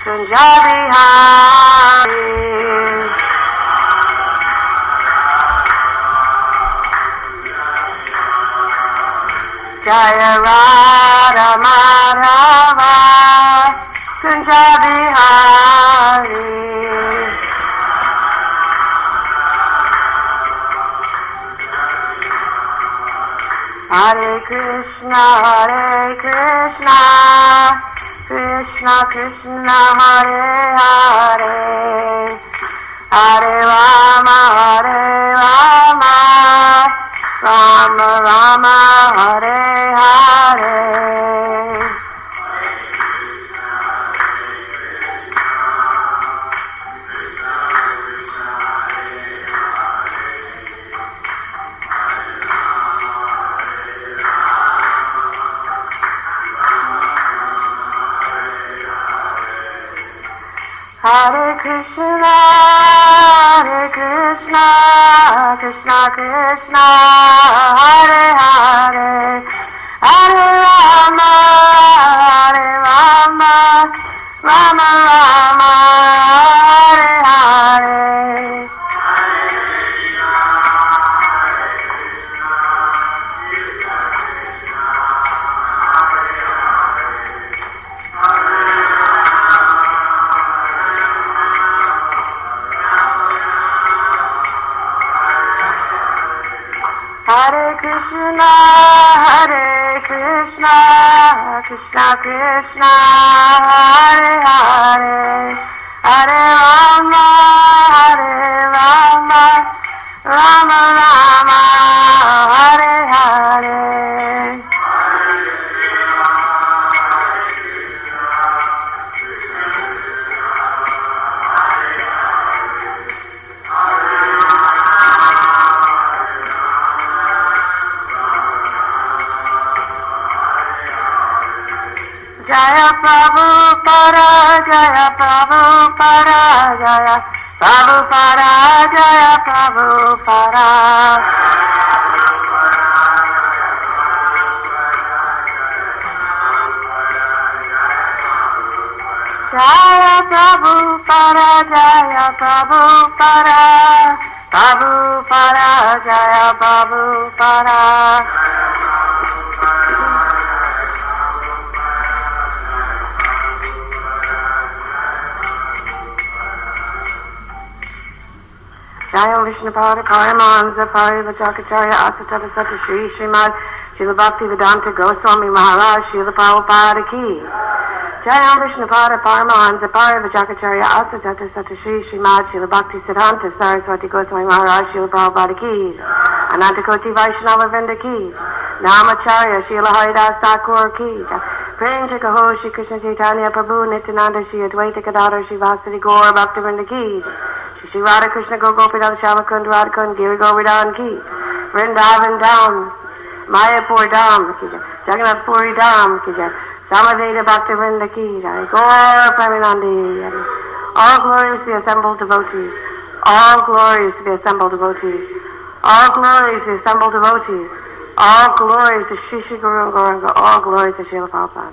Kunja Bihari. Jaya Radha Madhava Kunja Bihari. Hare Krishna, Krishna Krishna, Hare Hare, Hare Rama, Rama Rama, Hare Hare. Hare Krishna, Krishna Krishna, Hare Hare, Hare Rama, Rama Rama, Hare Hare. Hare Krishna, Krishna Krishna, Hare Hare, Hare Rama, Rama Rama, Hare Hare. Jaya Prabhupada, Jaya Prabhupada, Jaya Prabhupada, Jaya Prabhupada. Jaya Prabhupada, Jaya Prabhupada, Prabhupada, Jaya Prabhupada. Jaya Vishnupada Paramahansa Parivacharya Asatata Sata Shri Srimad Srila Bhaktivedanta Goswami Maharaj Srila Prabhupada Ki. Jaya Vishnupada Paramahansa Parivacharya Asatata Sata Shri Srimad Srila Bhaktisiddhanta Saraswati Goswami Maharaj Srila Prabhupada Ki. Anantakoti Vaishnava Vrinda Ki. Namacharya Srila Haridas Thakur Ki. Prem Chakaho Shri Krishna Chaitanya Prabhu Nityananda Shri Advaita Gadadhar Shri Vasudeva Gaur Bhakta Vrinda Ki. Shri Radha Krishna Gopinatha Shamakund Radhakund Giri Govardhan Ki. Vrindavan Dham, Mayapur Dham Ki Jai, Jagannath Puri Dham Ki Jai, Samaveda Bhakta Vrinda Ki Jai, Gaur Premanandi. All glories to the assembled devotees. All glories to the assembled devotees. All glories to the assembled devotees. All glories to Shri Shri Guru and Gauranga. All glories to Srila Prabhupada.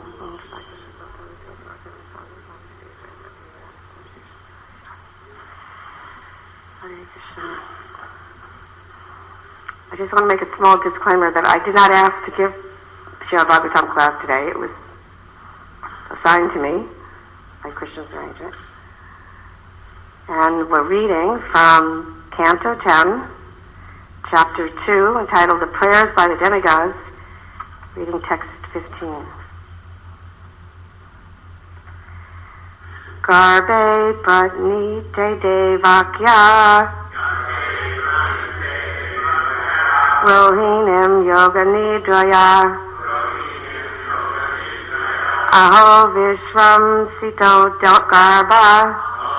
I just want to make a small disclaimer that I did not ask to give Srimad Bhagavatam class today. It was assigned to me by Krishna's arrangement. And we're reading from Canto 10, Chapter 2, entitled The Prayers by the Demigods, reading text 15. Garbe Pratnite Devakya Rohinim Yoga Nidraya Aho Vishvam Sito Garba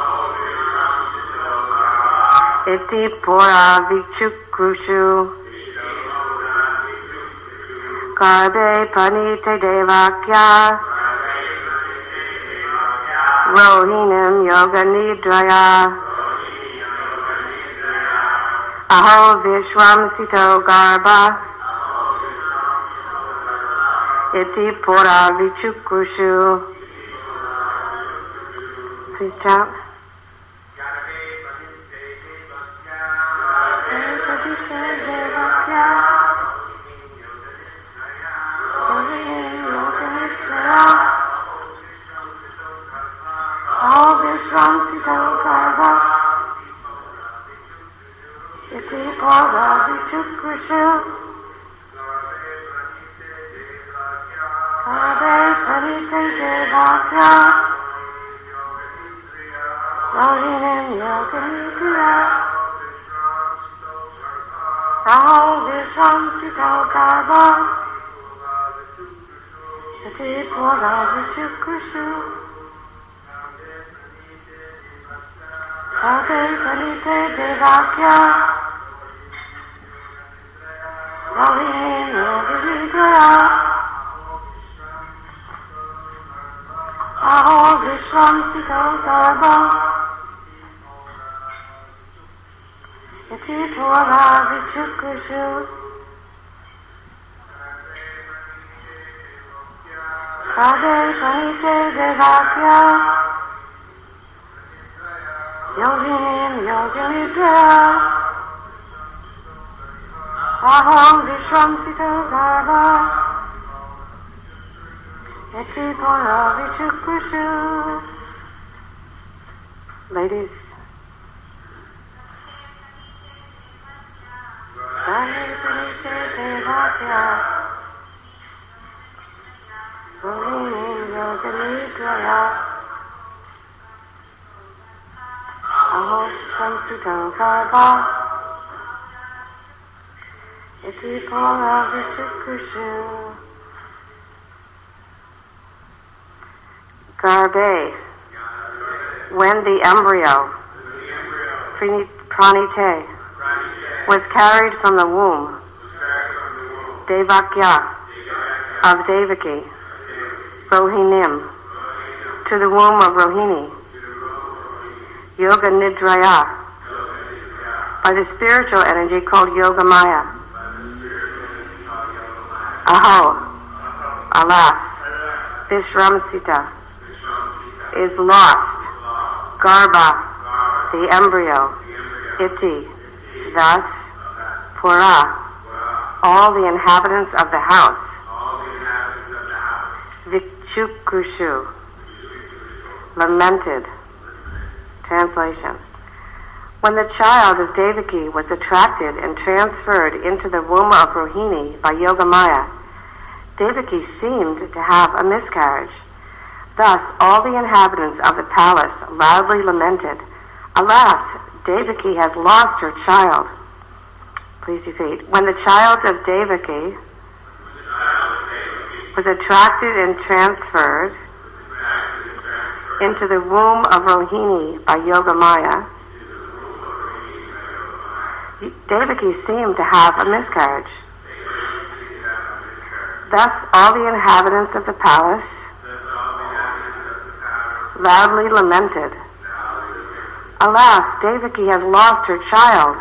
Iti Pura Vichukrushu Garbe Panite Devakya Rohinim Yoga Nidraya Aho Vishwam Sito Garba Iti Pura Vichukrushu Please chant. All Vishram Sito Karva Iti Pada Vichukrishu Ade Parite Devakya Rohinim Yoganidriya All Vishram Sito Karva Iti Pada Vichukrishu Ade Parite Devakya Rohinim Yoganidriya Aho Vishram Sito Garba Iti Pura Vichukrishu Ade Parite Devakya Yoginim Yoganidriya Aham Vishram Sito Garba Iti Pura Vichukrishu. Ladies. Ade Parite Devakya Yoginim Yoganidriya Aho Vishram Sito Garba Iti Pura Vichukrishu. Garbe, when the embryo, pranite, was carried from the womb, Devakya, of Devaki, Rohinim, to the womb of Rohini, Yoganidraya, by the spiritual energy called Yogamaya. Aho, alas, Vishramsita is lost, Garba, the embryo, Iti, thus, Pura, all the inhabitants of the house, Vichukushu, lamented. Translation. When the child of Devaki was attracted and transferred into the womb of Rohini by Yogamaya, Devaki seemed to have a miscarriage. Thus, all the inhabitants of the palace loudly lamented, "Alas, Devaki has lost her child." Please repeat. When the child of Devaki was attracted and transferred into the womb of Rohini by Yogamaya, Devaki seemed to have a miscarriage. Thus, all the inhabitants of the palace loudly lamented, "Alas, Devaki has lost her child."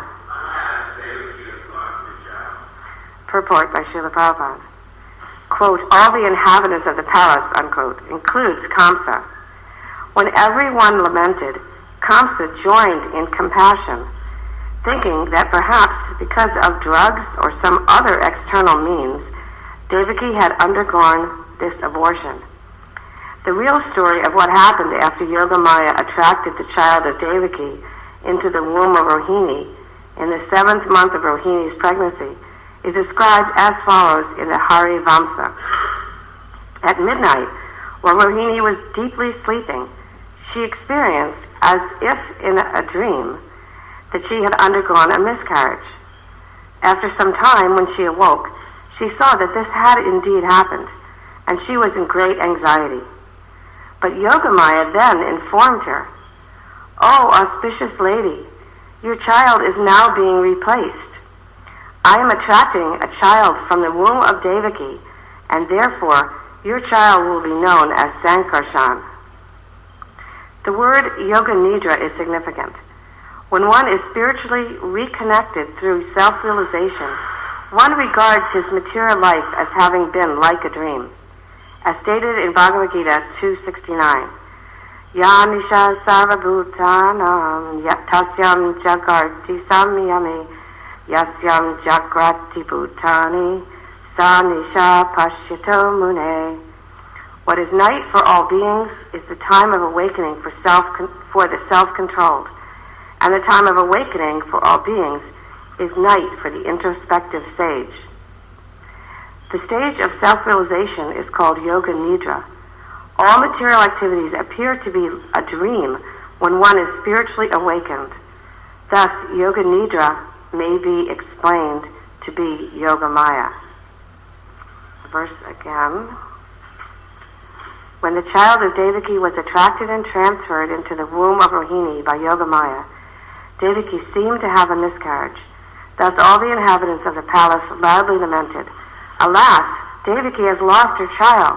Purport by Srila Prabhupada. Quote, all the inhabitants of the palace, unquote, includes Kamsa. When everyone lamented, Kamsa joined in compassion, thinking that perhaps because of drugs or some other external means, Devaki had undergone this abortion. The real story of what happened after Yogamaya attracted the child of Devaki into the womb of Rohini in the 7th month of Rohini's pregnancy is described as follows in the Hari Vamsa. At midnight, while Rohini was deeply sleeping, she experienced, as if in a dream, that she had undergone a miscarriage. After some time, when she awoke, she saw that this had indeed happened, and she was in great anxiety. But Yogamaya then informed her, "Oh, auspicious lady, your child is now being replaced. I am attracting a child from the womb of Devaki, and therefore your child will be known as Sankarshan." The word Yoga Nidra is significant. When one is spiritually reconnected through self-realization, one regards his material life as having been like a dream. As stated in Bhagavad Gita 2:69, Yanisha Sarvabhutanam Tasyam Jagarti Samyami Yasyam Jagrati Bhutani Sanisha Pashyato Mune. What is night for all beings is the time of awakening for the self-controlled, and the time of awakening for all beings is night for the introspective sage. The stage of self-realization is called Yoga Nidra. All material activities appear to be a dream when one is spiritually awakened. Thus, Yoga Nidra may be explained to be Yoga Maya. Verse again. When the child of Devaki was attracted and transferred into the womb of Rohini by Yoga Maya, Devaki seemed to have a miscarriage. Thus all the inhabitants of the palace loudly lamented, "Alas, Devaki has lost her child."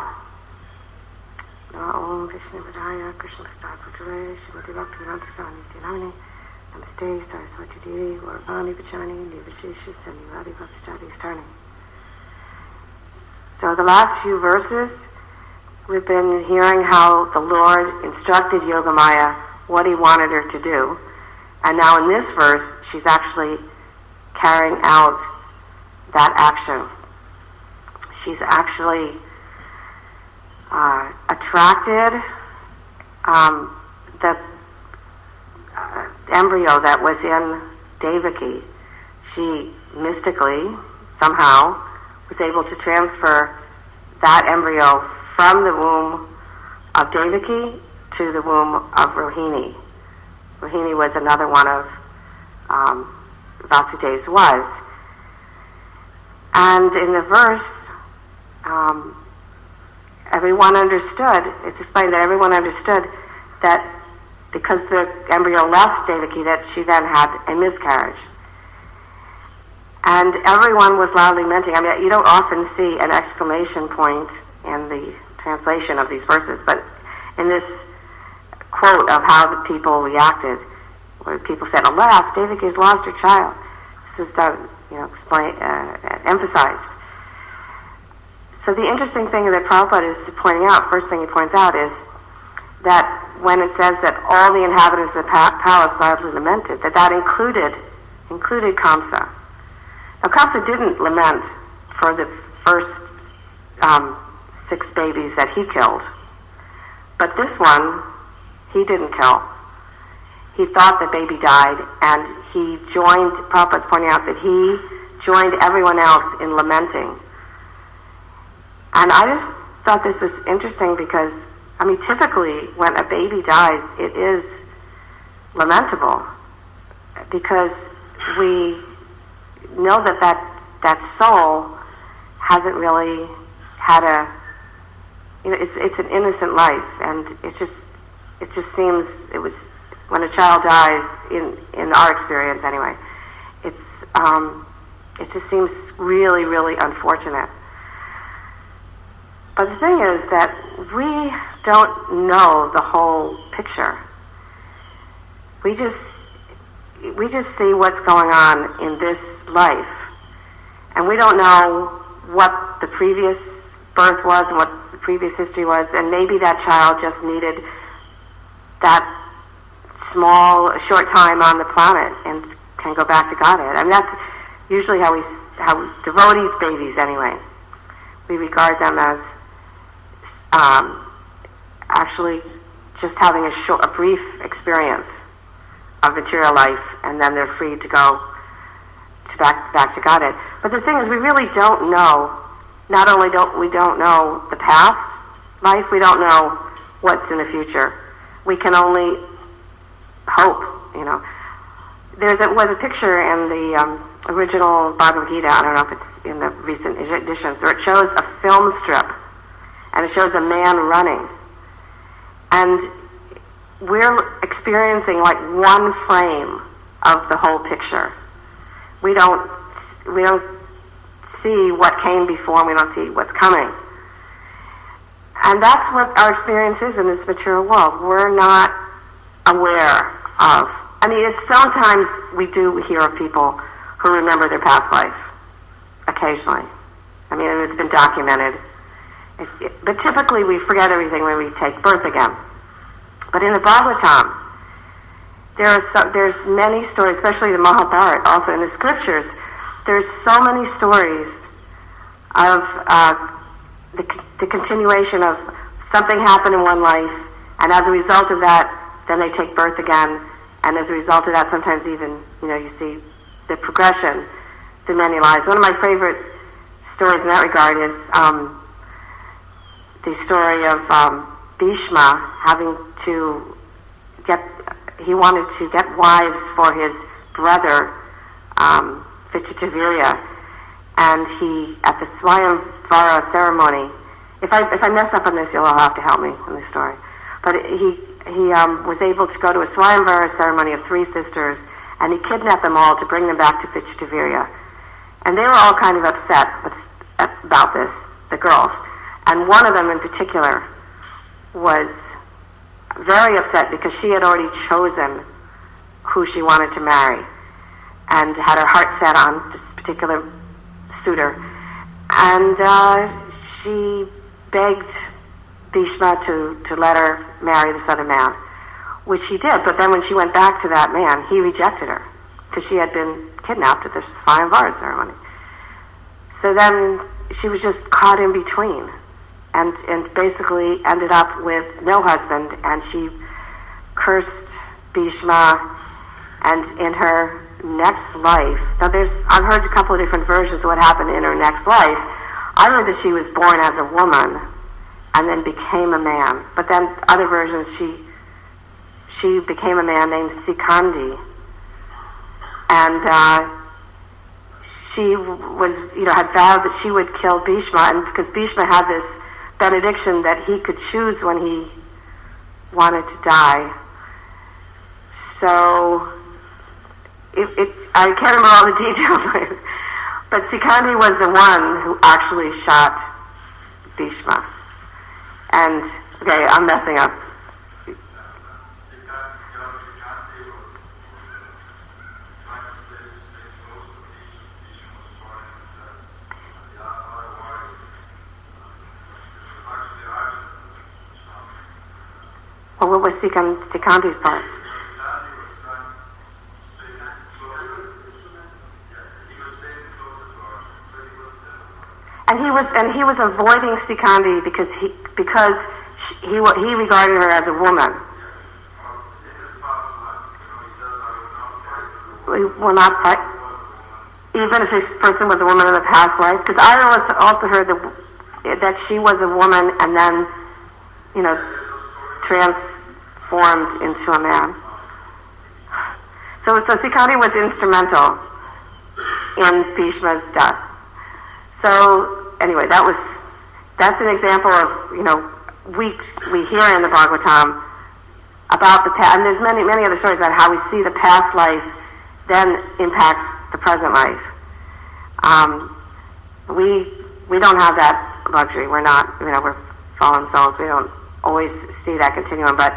Om Krishna Vadaya, Krishna Pastaputare, Shrimati Bhaktivedanta Swami Namaste, Namaste, Saraswati Devi, Varavani Vachani, Nivashesha, Sanivadi Vasajati Starni. So the last few verses, we've been hearing how the Lord instructed Yogamaya what he wanted her to do. And now in this verse, she's actually carrying out that action. She's actually attracted the embryo that was in Devaki. She mystically, somehow, was able to transfer that embryo from the womb of Devaki to the womb of Rohini. Rohini was another one of Vasudev's wives. And in the verse, everyone understood, it's explained that everyone understood that because the embryo left Devaki, that she then had a miscarriage. And everyone was loudly lamenting. I mean, you don't often see an exclamation point in the translation of these verses, but in this quote of how the people reacted, where people said, "Alas, Devaki has lost her child." This was done, emphasized. So the interesting thing that Prabhupada is pointing out, first thing he points out, is that when it says that all the inhabitants of the palace loudly lamented, that included Kamsa. Now Kamsa didn't lament for the first 6 babies that he killed, but this one he didn't kill. He thought the baby died, and he joined, Prabhupada's pointing out that he joined everyone else in lamenting. And I just thought this was interesting because, I mean, typically when a baby dies, it is lamentable because we know that soul hasn't really had it's an innocent life, and it just seems, it was, when a child dies, in our experience anyway, it just seems really, really unfortunate. But the thing is that we don't know the whole picture. We just see what's going on in this life, and we don't know what the previous birth was and what the previous history was, and maybe that child just needed that short time on the planet and can go back to Godhead. I mean, that's usually how devotee babies anyway. We regard them as actually just having a brief experience of material life, and then they're free to go back to Godhead. But the thing is, we really don't know. Not only don't we know the past life, we don't know what's in the future. We can only hope. There was a picture in the original Bhagavad Gita. I don't know if it's in the recent editions, where it shows a film strip, and it shows a man running, and we're experiencing like one frame of the whole picture. We don't see what came before, and we don't see what's coming. And that's what our experience is in this material world. We're not aware of. I mean, sometimes we do hear of people who remember their past life, occasionally. I mean, it's been documented. But typically we forget everything when we take birth again. But in the Bhagavatam, there's many stories, especially the Mahabharata, also in the scriptures. There's so many stories of the continuation of something happened in one life, and as a result of that, then they take birth again, and as a result of that, sometimes even, you see the progression through many lives. One of my favorite stories in that regard is the story of Bhishma having to he wanted to get wives for his brother, Vichitavirya, and he, at the Swayamvara ceremony, if I mess up on this, you'll all have to help me in this story, but he was able to go to a Swayamvara ceremony of 3 sisters, and he kidnapped them all to bring them back to Vichitavirya. And they were all kind of upset about this, the girls. And one of them in particular was very upset because she had already chosen who she wanted to marry and had her heart set on this particular suitor. And she begged Bhishma to let her marry this other man, which he did. But then when she went back to that man, he rejected her because she had been kidnapped at this Swayamvara ceremony. So then she was just caught in between, and basically ended up with no husband, and she cursed Bhishma. And in her next life, now I've heard a couple of different versions of what happened in her next life. I heard that she was born as a woman and then became a man. But then other versions, she became a man named Sikandi, and she was, had vowed that she would kill Bhishma, and because Bhishma had this benediction that he could choose when he wanted to die. So I can't remember all the details, but Sikandi was the one who actually shot Bhishma. And okay, I'm messing up. Well, what was Sikandi's part? And he was avoiding Sikandi because he regarded her as a woman. We will not fight, even if this person was a woman in a past life. Because I also heard that she was a woman and then, transformed into a man. So Sikandi was instrumental in Bhishma's death. So anyway, that's an example of we hear in the Bhagavatam about the past, and there's many other stories about how we see the past life then impacts the present life. We don't have that luxury. We're not, we're fallen souls. We don't always see that continuum, but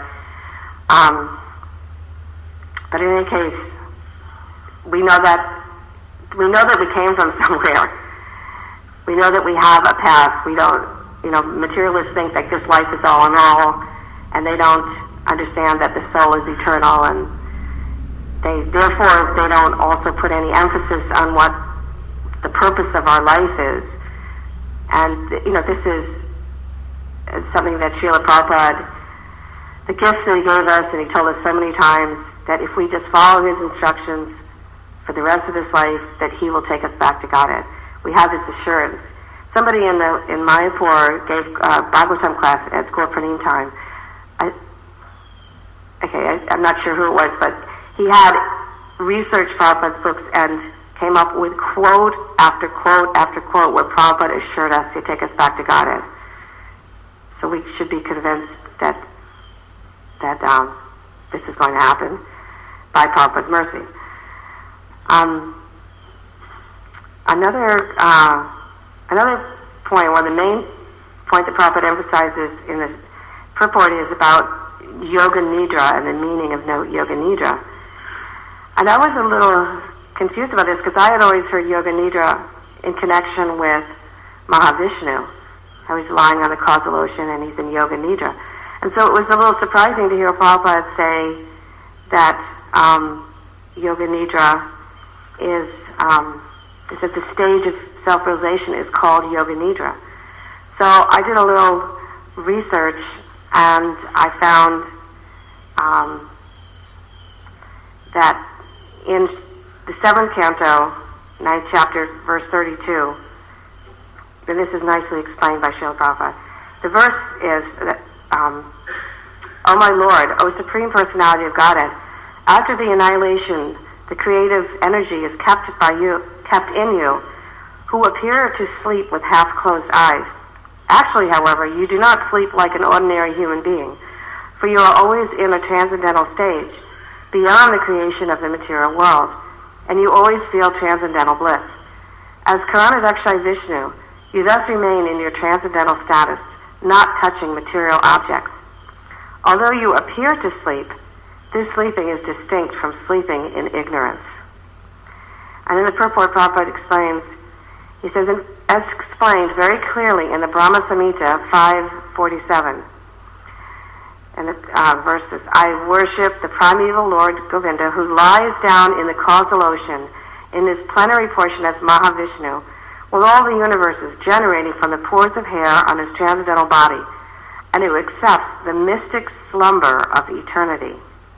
in any case, we know that we came from somewhere. We know that we have a past. We don't, materialists think that this life is all in all, and they don't understand that the soul is eternal, and therefore they don't also put any emphasis on what the purpose of our life is. And this is something that Srila Prabhupada, the gift that he gave us, and he told us so many times, that if we just follow his instructions for the rest of this life, that he will take us back to Godhead. We have this assurance. Somebody in Mayapur gave a Bhagavatam class at Gaur-Pranim time. I'm not sure who it was, but he had researched Prabhupada's books and came up with quote after quote after quote where Prabhupada assured us he'd take us back to Godhead. So we should be convinced that this is going to happen by Prabhupada's mercy. Another point, the main point that Prabhupada emphasizes in the purport is about Yoga Nidra and the meaning of Yoga Nidra. And I was a little confused about this because I had always heard Yoga Nidra in connection with Mahavishnu, how he's lying on the causal ocean and he's in Yoga Nidra. And so it was a little surprising to hear Prabhupada say that Yoga Nidra is that the stage of self-realization is called Yoga Nidra. So I did a little research and I found that in the 7th canto, 9th chapter, verse 32, and this is nicely explained by Srila Prabhupada, the verse is that, O my Lord, O Supreme Personality of Godhead, after the annihilation, the creative energy is kept in you, who appear to sleep with half-closed eyes. Actually, however, you do not sleep like an ordinary human being, for you are always in a transcendental stage, beyond the creation of the material world, and you always feel transcendental bliss. As Karanadakshay Vishnu, you thus remain in your transcendental status, not touching material objects. Although you appear to sleep, this sleeping is distinct from sleeping in ignorance. And in the purport, Prabhupada explains, he says, as explained very clearly in the Brahma Samhita 547, and the verses, I worship the primeval Lord Govinda, who lies down in the causal ocean in his plenary portion as Mahavishnu, with all the universes generating from the pores of hair on his transcendental body, and who accepts the mystic slumber of eternity.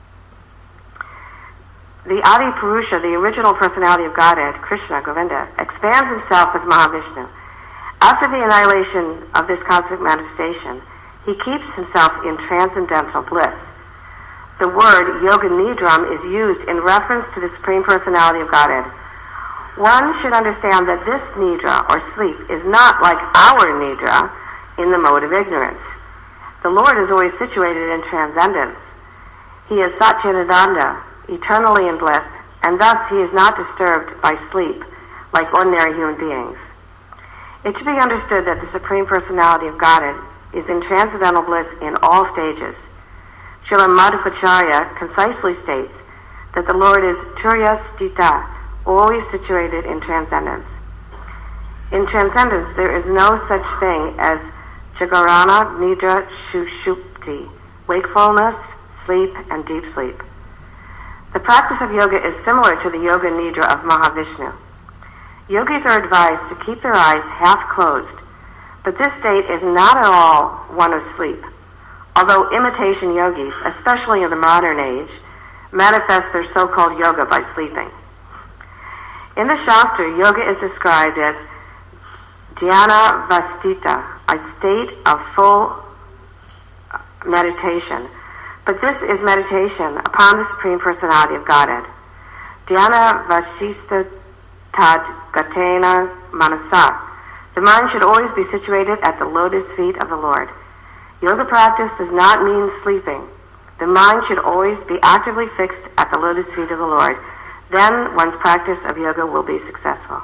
The Adi Purusha, the original personality of Godhead, Krishna, Govinda, expands himself as Mahavishnu. After the annihilation of this cosmic manifestation, he keeps himself in transcendental bliss. The word Yoga Nidram is used in reference to the Supreme Personality of Godhead. One should understand that this Nidra, or sleep, is not like our Nidra in the mode of ignorance. The Lord is always situated in transcendence. He is Satchidananda, eternally in bliss, and thus he is not disturbed by sleep like ordinary human beings. It should be understood that the Supreme Personality of Godhead is in transcendental bliss in all stages. Srila Madhvacharya concisely states that the Lord is Turya Stita, always situated in transcendence. In transcendence, there is no such thing as Jagarana, Nidra, Shushupti, wakefulness, sleep, and deep sleep. The practice of yoga is similar to the Yoga Nidra of Mahavishnu. Yogis are advised to keep their eyes half closed, but this state is not at all one of sleep, although imitation yogis, especially in the modern age, manifest their so-called yoga by sleeping. In the Shastra, yoga is described as dhyana vastita, a state of full meditation, but this is meditation upon the Supreme Personality of Godhead. Dhyana vashista tad gatena manasa. The mind should always be situated at the lotus feet of the Lord. Yoga practice does not mean sleeping. The mind should always be actively fixed at the lotus feet of the Lord. Then one's practice of yoga will be successful.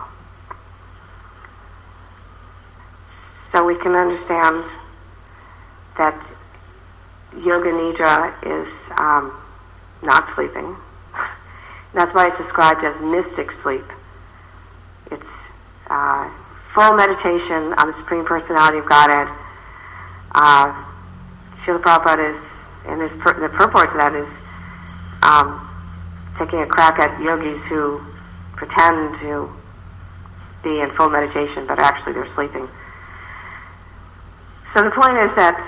So we can understand that Yoga Nidra is not sleeping. That's why it's described as mystic sleep. It's full meditation on the Supreme Personality of Godhead. Srila Prabhupada is, in the purport to that, is taking a crack at yogis who pretend to be in full meditation, but actually they're sleeping. So the point is that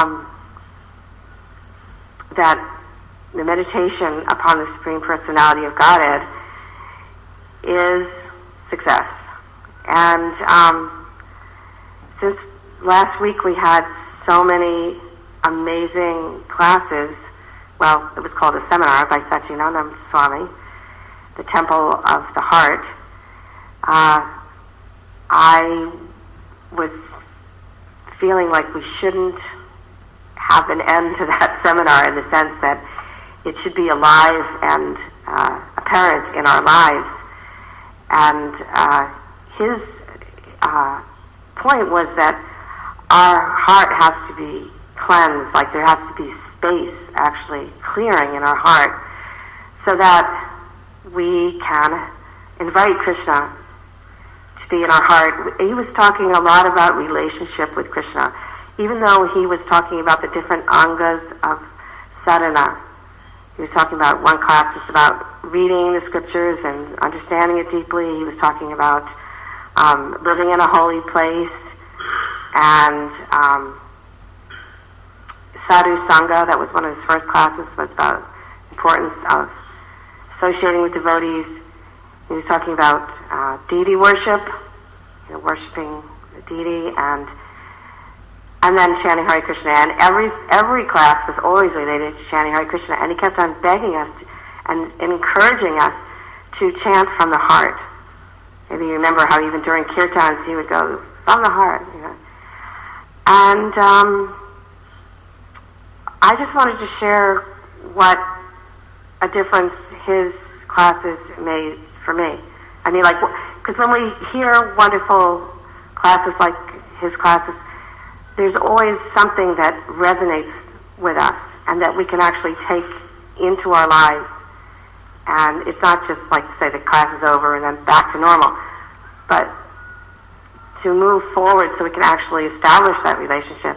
that the meditation upon the Supreme Personality of Godhead is success. And since last week we had so many amazing classes, well, it was called a seminar by Satchidananda Swami, the Temple of the Heart, I was feeling like we shouldn't have an end to that seminar in the sense that it should be alive and apparent in our lives. And his point was that our heart has to be cleansed, like there has to be space actually clearing in our heart so that we can invite Krishna to be in our heart. He was talking a lot about relationship with Krishna. even though he was talking about the different angas of sadhana. He was talking about, one class was about reading the scriptures and understanding it deeply. He was talking about living in a holy place, and sadhu sangha, that was one of his first classes, was about importance of associating with devotees. He was talking about deity worship, worshiping the deity, and then chanting Hare Krishna. And every class was always related to chanting Hare Krishna, and he kept on begging us and encouraging us to chant from the heart. Maybe you remember how even during kirtans he would go from the heart. And I just wanted to share what a difference his classes made for me. I mean, because when we hear wonderful classes like his classes, there's always something that resonates with us and that we can actually take into our lives. And it's not just like, say, the class is over and then back to normal, but to move forward so we can actually establish that relationship.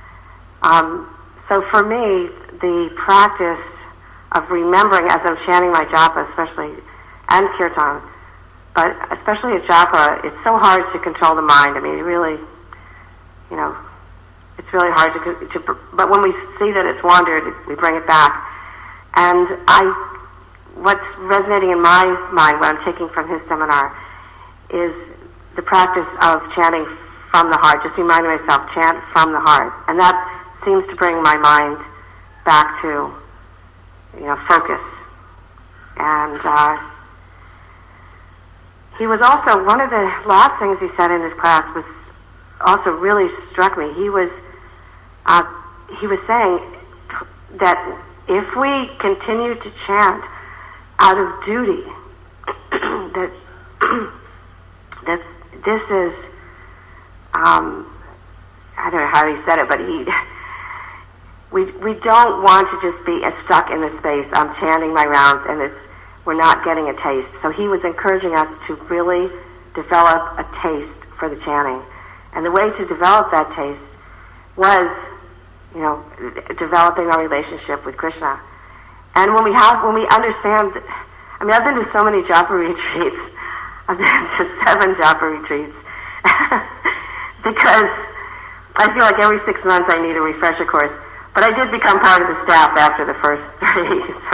So for me, the practice of remembering as I'm chanting my japa, especially, and kirtan, but especially at japa, it's so hard to control the mind. I mean, it really, it's really hard to but when we see that it's wandered, we bring it back. And what's resonating in my mind, what I'm taking from his seminar, is the practice of chanting from the heart, just reminding myself, chant from the heart. And that seems to bring my mind back to, focus. And he was also, one of the last things he said in his class was also really struck me. He was saying that if we continue to chant out of duty, that this is, I don't know how he said it, but we don't want to just be stuck in the space. I'm chanting my rounds and we're not getting a taste. So he was encouraging us to really develop a taste for the chanting. And the way to develop that taste was, developing our relationship with Krishna. And when we understand, I've been to so many japa retreats. I've been to 7 japa retreats because I feel like every 6 months I need a refresher course. But I did become part of the staff after the first 3. So.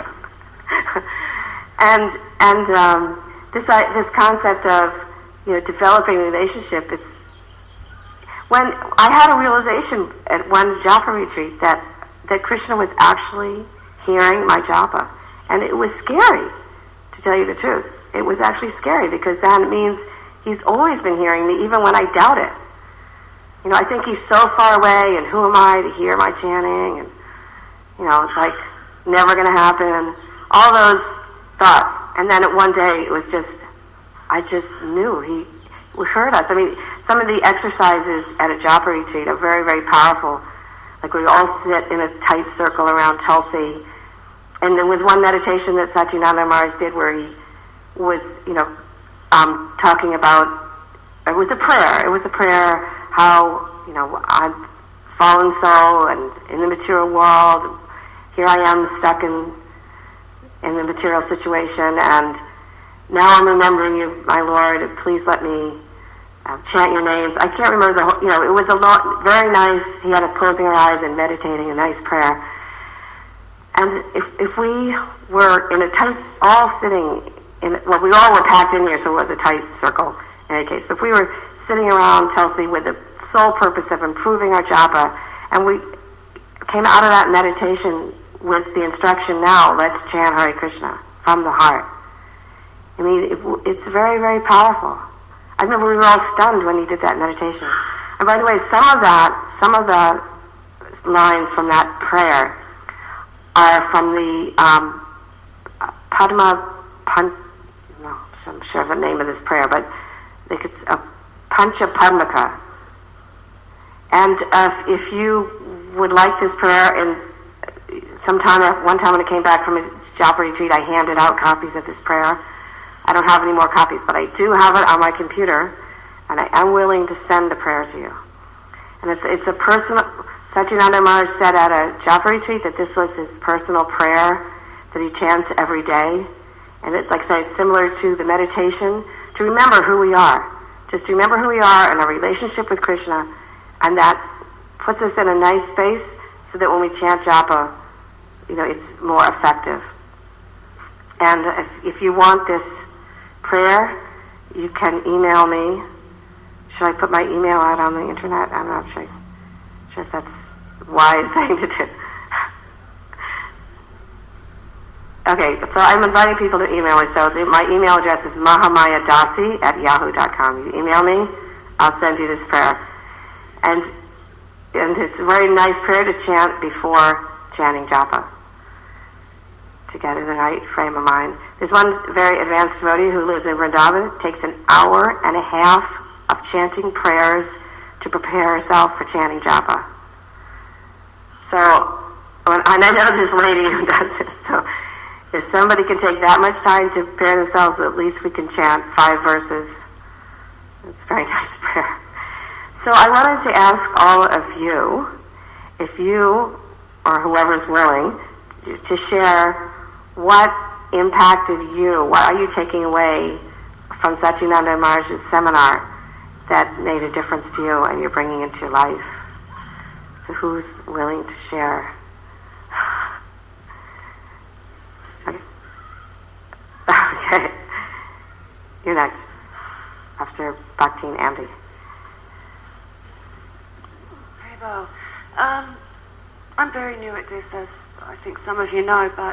and this concept of developing a relationship, it's when I had a realization at one japa retreat that Krishna was actually hearing my japa, and it was scary, to tell you the truth. It was actually scary because then it means he's always been hearing me, even when I doubt it. I think he's so far away, and who am I to hear my chanting? And it's like never going to happen. All those thoughts, and then one day it was I just knew he heard us. I mean, some of the exercises at a japa retreat are very, very powerful. Like we all sit in a tight circle around Tulsi, and there was one meditation that Satyananda Maharaj did where he was, talking about. It was a prayer. How I'm fallen soul and in the material world. Here I am stuck in the material situation, and now I'm remembering you, my Lord. Please let me chant your names. I can't remember it was a lot, very nice. He had us closing our eyes and meditating, a nice prayer. And if we were in a tight, all sitting we all were packed in here, so it was a tight circle in any case. But if we were sitting around Tulsi with the sole purpose of improving our japa, and we came out of that meditation with the instruction, now let's chant Hare Krishna from the heart. I mean, it's very, very powerful. I remember we were all stunned when he did that meditation. And by the way, some of the lines from that prayer are from the I'm sure of the name of this prayer, but I think it's a Pancha Padmaka. And if you would like this prayer, and one time when I came back from a japa retreat, I handed out copies of this prayer. I don't have any more copies, but I do have it on my computer, and I am willing to send the prayer to you. And it's a personal, Satyananda Maharaj said at a japa retreat that this was his personal prayer that he chants every day. And it's like I say, similar to the meditation, to remember who we are. Just remember who we are and our relationship with Krishna, and that puts us in a nice space so that when we chant japa, it's more effective. And if you want this prayer, you can email me. Should I put my email out on the internet? I'm not sure if that's a wise thing to do. Okay, so I'm inviting people to email me. So my email address is mahamayadasi@yahoo.com. You email me, I'll send you this prayer. And it's a very nice prayer to chant before chanting japa, to get in the right frame of mind. There's one very advanced devotee who lives in Vrindavan. It takes an hour and a half of chanting prayers to prepare herself for chanting japa. So, and I know this lady who does this, so if somebody can take that much time to prepare themselves, at least we can chant 5 verses. It's a very nice prayer. So I wanted to ask all of you, if you, or whoever's willing, to share what impacted you, what are you taking away from Satyananda Maharaj's seminar that made a difference to you and you're bringing into your life? So who's willing to share? Okay. You're next, after Bhakti and Andy. Haribo. I'm very new at this, as I think some of you know, but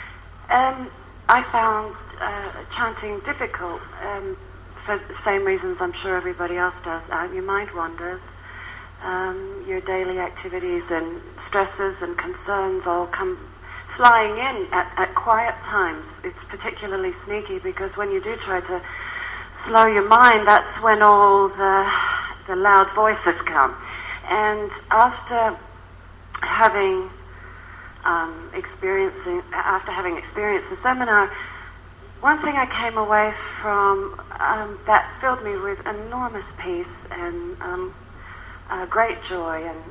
I found chanting difficult for the same reasons I'm sure everybody else does. Your mind wanders. Your daily activities and stresses and concerns all come flying in at quiet times. It's particularly sneaky because when you do try to slow your mind, that's when all the loud voices come. And after having experienced the seminar, one thing I came away from that filled me with enormous peace and great joy and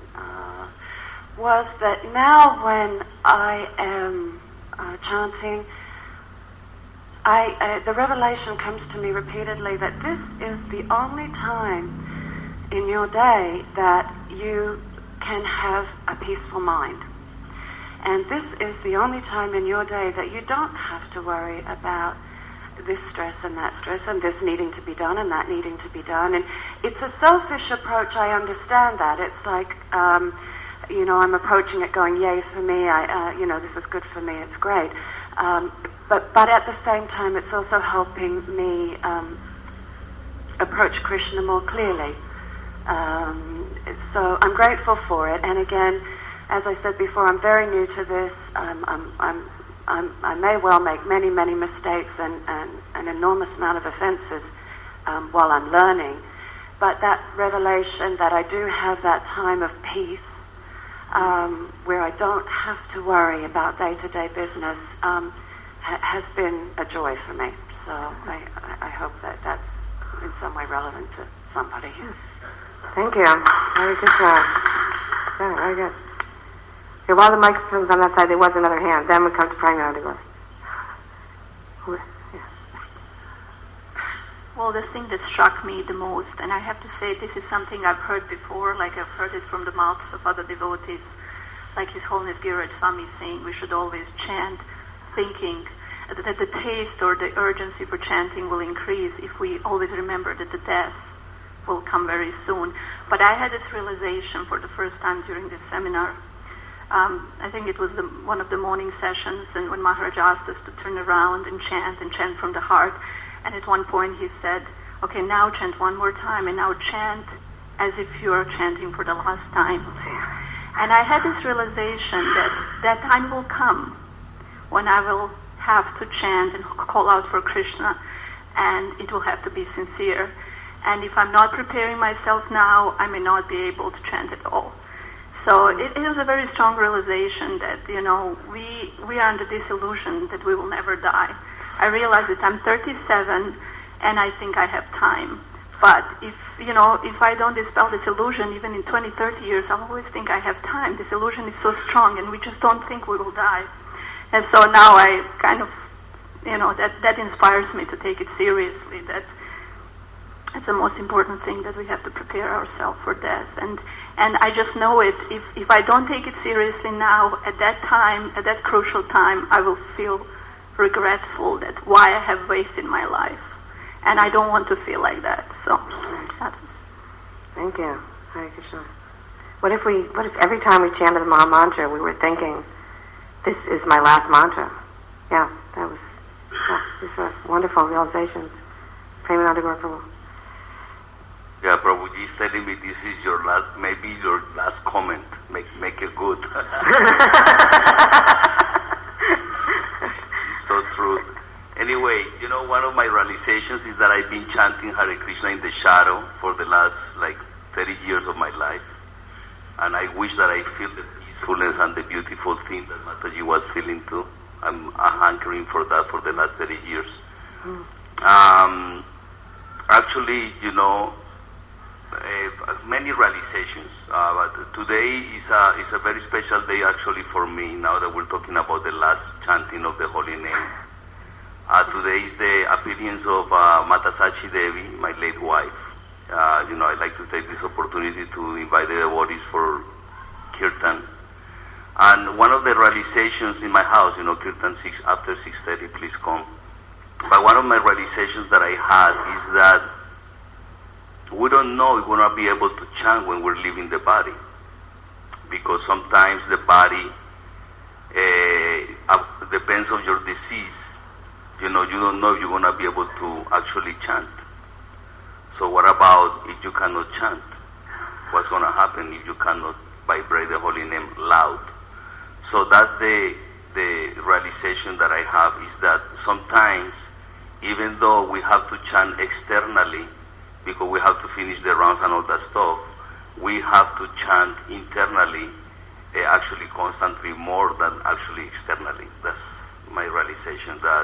was that now when I am chanting, the revelation comes to me repeatedly that this is the only time in your day that you can have a peaceful mind. And this is the only time in your day that you don't have to worry about this stress and this needing to be done and that needing to be done. And it's a selfish approach, I understand that. It's like, I'm approaching it going, yay for me, this is good for me, it's great. But at the same time, it's also helping me approach Krishna more clearly. So I'm grateful for it. And again, as I said before, I'm very new to this. I may well make many, many mistakes and an enormous amount of offenses while I'm learning. But that revelation that I do have that time of peace, where I don't have to worry about day-to-day business, has been a joy for me. So I hope that that's in some way relevant to somebody. Thank you. Very good job. Yeah, very good. Okay, while the microphone's on that side, there was another hand. Then we come to Pragyananda. Well, the thing that struck me the most, and I have to say this is something I've heard before, like I've heard it from the mouths of other devotees, like His Holiness Giriraj Swami saying we should always chant, thinking that the taste or the urgency for chanting will increase if we always remember that the death will come very soon. But I had this realization for the first time during this seminar. I think it was one of the morning sessions, and when Maharaj asked us to turn around and chant from the heart, and at one point he said, okay, now chant one more time, and now chant as if you are chanting for the last time. And I had this realization that time will come when I will have to chant and call out for Krishna, and it will have to be sincere. And if I'm not preparing myself now, I may not be able to chant at all. So it was a very strong realization that, we are under this illusion that we will never die. I realize that I'm 37 and I think I have time But if I don't dispel this illusion, even in 20, 30 years, I'll always think I have time. This illusion is so strong, and we just don't think we will die. And so now I kind of, that inspires me to take it seriously, that it's the most important thing, that we have to prepare ourselves for death. And I just know it. If I don't take it seriously now, at that time, at that crucial time, I will feel regretful that why I have wasted my life. And I don't want to feel like that. So that was. Thank you. Hare Krishna. What if every time we chanted the Maha Mantra, we were thinking, this is my last mantra? Yeah, these were wonderful realizations. Premananda Gaur Prabhu. Yeah, Prabhuji is telling me this is your last, maybe your last comment. Make it good. It's so true. Anyway, one of my realizations is that I've been chanting Hare Krishna in the shadow for the last 30 years of my life. And I wish that I feel the peacefulness and the beautiful thing that Mataji was feeling too. I'm hankering for that for the last 30 years. Actually, many realizations. But today is a very special day actually for me, now that we're talking about the last chanting of the holy name. Today is the appearance of Matasachi Devi, my late wife. I'd like to take this opportunity to invite the devotees for Kirtan. And one of the realizations in my house, Kirtan after 6:30, please come. But one of my realizations that I had is that we don't know if we're going to be able to chant when we're leaving the body. Because sometimes the body depends on your disease. You don't know if you're going to be able to actually chant. So what about if you cannot chant? What's going to happen if you cannot vibrate the holy name loud? So that's the realization that I have, is that sometimes, even though we have to chant externally, because we have to finish the rounds and all that stuff, we have to chant internally, actually constantly, more than actually externally. That's my realization, that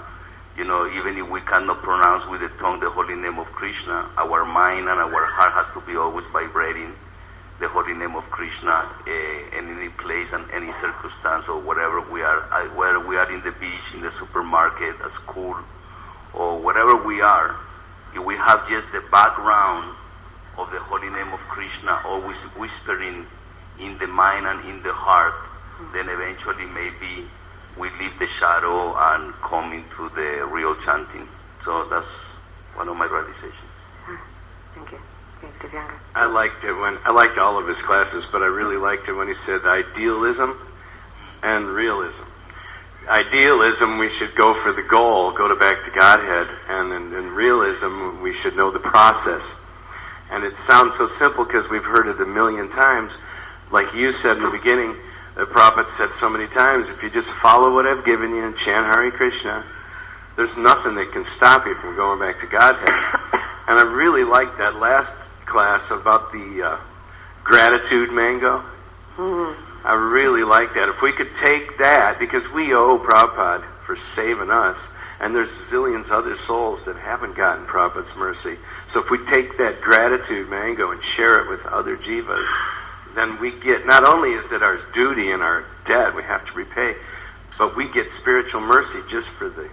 even if we cannot pronounce with the tongue the holy name of Krishna, our mind and our heart has to be always vibrating the holy name of Krishna in any place and any circumstance, or wherever we are, whether we are in the beach, in the supermarket, at school, or wherever we are. If we have just the background of the holy name of Krishna always whispering in the mind and in the heart, then eventually maybe we leave the shadow and come into the real chanting. So that's one of my realizations. Thank you. Okay, Divyanga. I liked all of his classes, but I really liked it when he said idealism and realism. Idealism, we should go for the goal, go back to Godhead, and in realism, we should know the process. And it sounds so simple because we've heard it a million times. Like you said in the beginning, the Prophet said so many times, if you just follow what I've given you and chant Hare Krishna, there's nothing that can stop you from going back to Godhead. And I really liked that last class about the gratitude mango. I really like that. If we could take that, because we owe Prabhupada for saving us, and there's zillions other souls that haven't gotten Prabhupada's mercy. So if we take that gratitude mango and share it with other jivas, then we get, not only is it our duty and our debt we have to repay, but we get spiritual mercy just for the,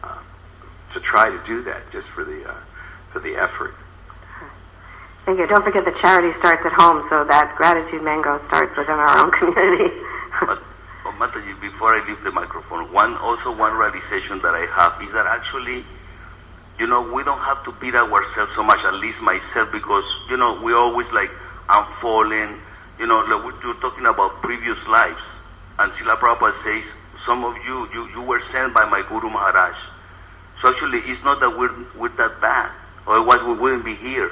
to try to do that, just for the effort. Thank you. Don't forget that charity starts at home, so that gratitude mango starts within our own community. But Mataji, before I leave the microphone, one realization that I have is that actually, we don't have to beat ourselves so much, at least myself, because, we always I'm falling, you're talking about previous lives. And Srila Prabhupada says, some of you were sent by my Guru Maharaj. So actually, it's not that we're that bad, otherwise we wouldn't be here.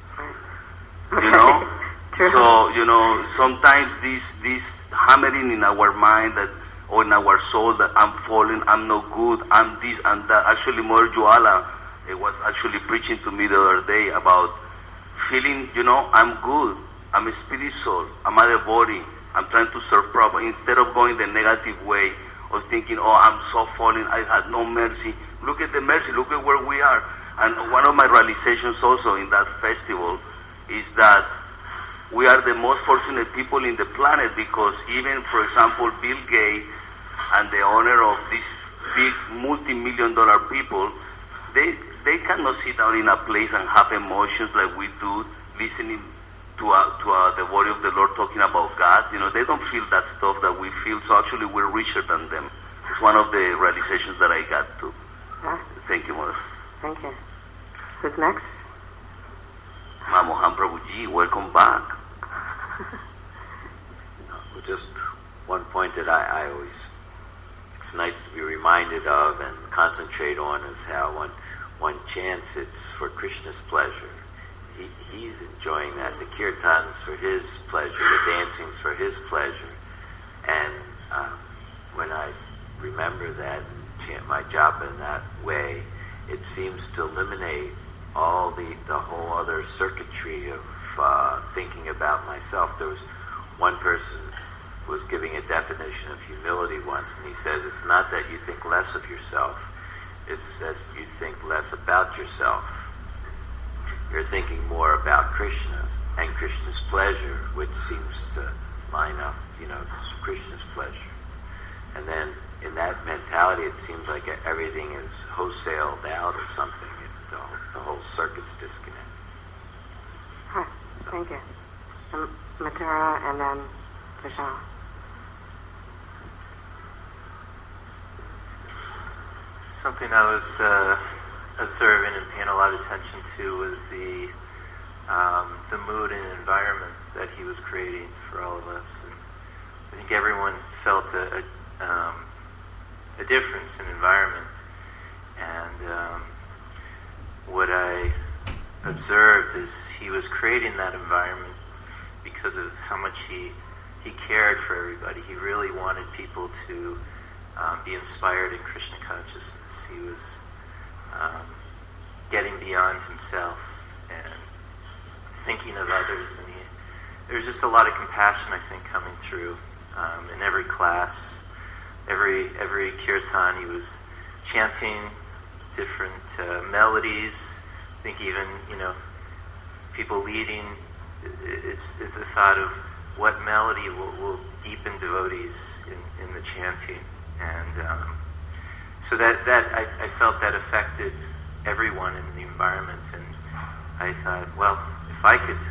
True. So, sometimes this hammering in our mind that, or in our soul, that I'm falling, I'm no good, I'm this and that. Actually, Mother Juala was actually preaching to me the other day about feeling, I'm good, I'm a spirit soul, I'm a devotee, I'm trying to serve Prabhupada, instead of going the negative way of thinking, I'm so falling, I had no mercy. Look at the mercy, look at where we are. And one of my realizations also in that festival is that we are the most fortunate people in the planet, because even, for example, Bill Gates and the owner of these big multi-million-dollar people, they cannot sit down in a place and have emotions like we do, listening to the word of the Lord talking about God. You know, they don't feel that stuff that we feel, so actually we're richer than them. It's one of the realizations that I got too. Thank you, Mother. Thank you. Who's next? Mamohan Prabhuji, welcome back. Well, just one point that I always, it's nice to be reminded of and concentrate on is how when one chants, it's for Krishna's pleasure. He's enjoying that. The kirtan's for his pleasure. The dancing's for his pleasure. And when I remember that and chant my japa in that way, it seems to eliminate all the whole other circuitry of thinking about myself. There was one person who was giving a definition of humility once, and he says it's not that you think less of yourself, it's that you think less about yourself. You're thinking more about Krishna and Krishna's pleasure, which seems to line up, Krishna's pleasure. And then in that mentality, it seems like everything is wholesaled out or something. The whole circuit's disconnected. Hi, thank you. Mathura and then Vishal. Something I was observing and paying a lot of attention to was the mood and environment that he was creating for all of us. And I think everyone felt a difference in environment. And what I observed is he was creating that environment because of how much he cared for everybody. He really wanted people to be inspired in Krishna consciousness. He was getting beyond himself and thinking of others. And there was just a lot of compassion, I think, coming through in every class, every kirtan. He was chanting different melodies. I think even, people leading, it's the thought of what melody will deepen devotees in the chanting. And so that I felt that affected everyone in the environment. And I thought, well, if I could,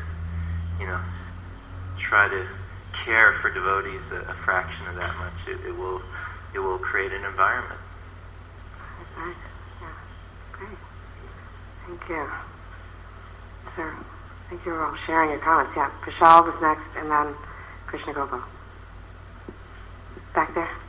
try to care for devotees a fraction of that much, it will create an environment. Right. Yeah. Great. Thank you. Sir, thank you for all sharing your comments. Yeah, Vishal was next, and then Krishna Gopal. Back there.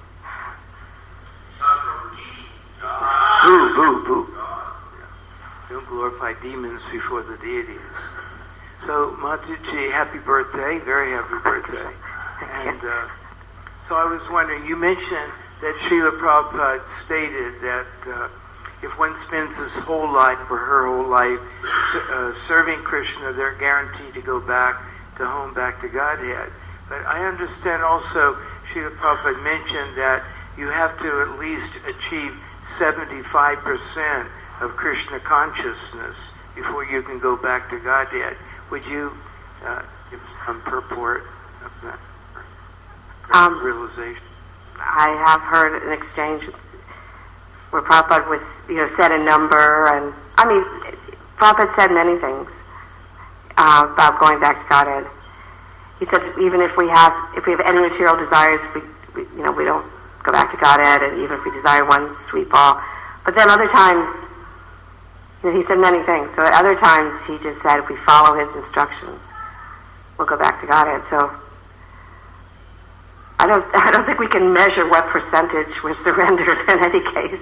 Boo, boo, boo. Don't glorify demons before the deities. So, Mataji, happy birthday. Very happy birthday. And so I was wondering, you mentioned that Srila Prabhupada stated that if one spends his whole life or her whole life serving Krishna, they're guaranteed to go back to home, back to Godhead. But I understand also Srila Prabhupada mentioned that you have to at least achieve 75% of Krishna consciousness before you can go back to Godhead. Would you give some purport of that realization? I have heard an exchange where Prabhupada was, said a number, and Prabhupada said many things about going back to Godhead. He said even if we have any material desires, we don't go back to Godhead, and even if we desire one sweet ball. But then other times, he said many things. So at other times, he just said, if we follow his instructions, we'll go back to Godhead. So I don't think we can measure what percentage we're surrendered in any case.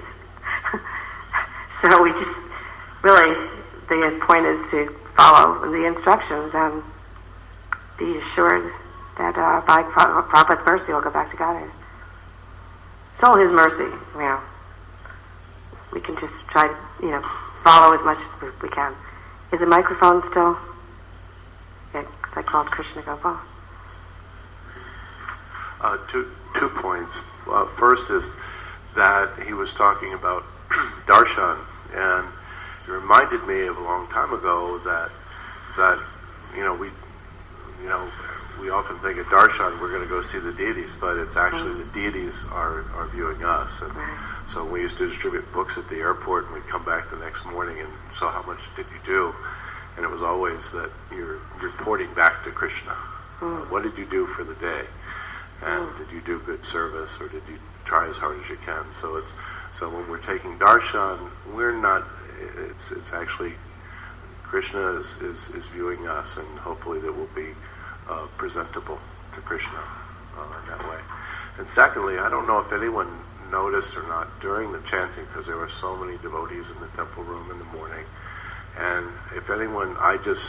So we just really, the point is to follow the instructions and be assured that by Prabhupada's mercy, we'll go back to Godhead. It's all his mercy, We can just try to, follow as much as we can. Is the microphone still? Yeah, because I called Krishna Gopal. Two points. First is that he was talking about darshan, and reminded me of a long time ago that we often think at darshan we're going to go see the deities, but it's actually the deities are viewing us. And so we used to distribute books at the airport, and we'd come back the next morning and so how much did you do? And it was always that you're reporting back to Krishna. What did you do for the day? And did you do good service, or did you try as hard as you can? So when we're taking darshan, we're not. It's actually Krishna is viewing us, and hopefully that will be presentable to Krishna in that way. And secondly, I don't know if anyone noticed or not during the chanting, because there were so many devotees in the temple room in the morning, and if anyone, I just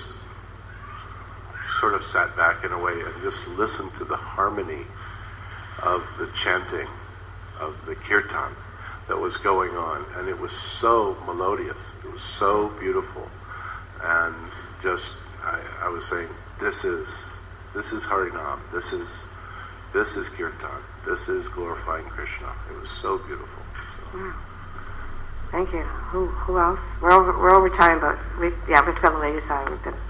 sort of sat back in a way and just listened to the harmony of the chanting of the kirtan that was going on, and it was so melodious, it was so beautiful, and just I was saying, this is Harinam, this is kirtan, this is glorifying Krishna. It was so beautiful. So. Thank you. Who else? We're over time, but we have to go to the ladies' side. We've been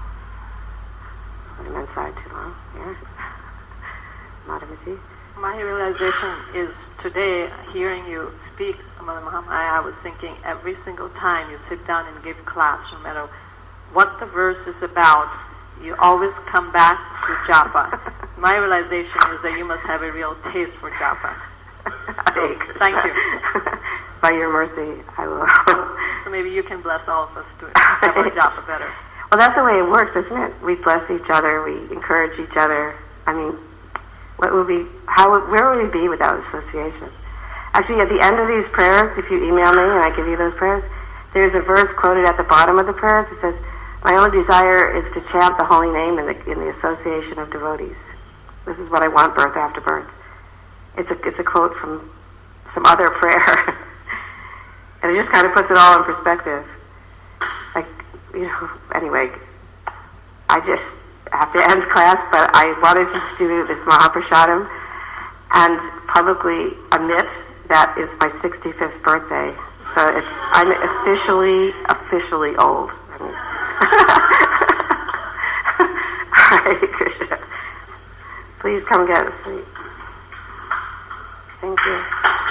on the men's side too long. Yeah. Madhavati. My realization is today, hearing you speak, Mother Mahamaya, I was thinking every single time you sit down and give class, no matter what the verse is about, you always come back to japa. My realization is that you must have a real taste for japa. So, thank you. By your mercy, I will. So maybe you can bless all of us to have our japa better. Well, that's the way it works, isn't it? We bless each other, we encourage each other. I mean, where would we be without association? Actually, at the end of these prayers, if you email me and I give you those prayers, there's a verse quoted at the bottom of the prayers. It says, "My only desire is to chant the holy name in the association of devotees. This is what I want, birth after birth." It's a quote from some other prayer, and it just kind of puts it all in perspective. Like, anyway, I just have to end class, but I wanted to do this Mahaprasadam and publicly admit that it's my 65th birthday. So I'm officially old. Hare Krishna. Please come get a seat. Thank you.